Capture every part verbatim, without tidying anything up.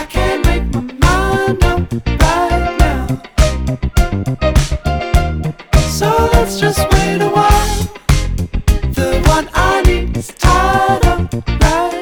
I can't make my mind up right now. So let's just wait a while. The one I need is tied up right.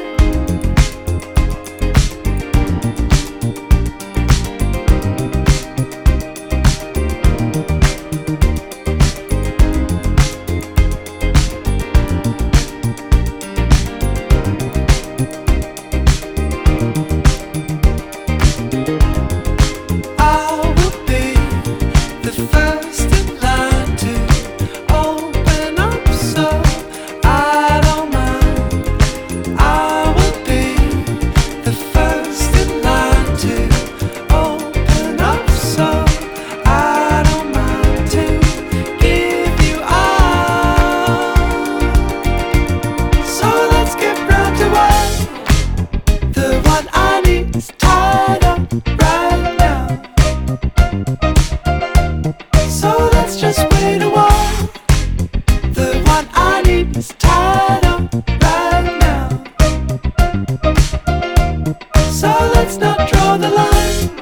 Just wait a while. The one I need is tied up right now. So let's not draw the line.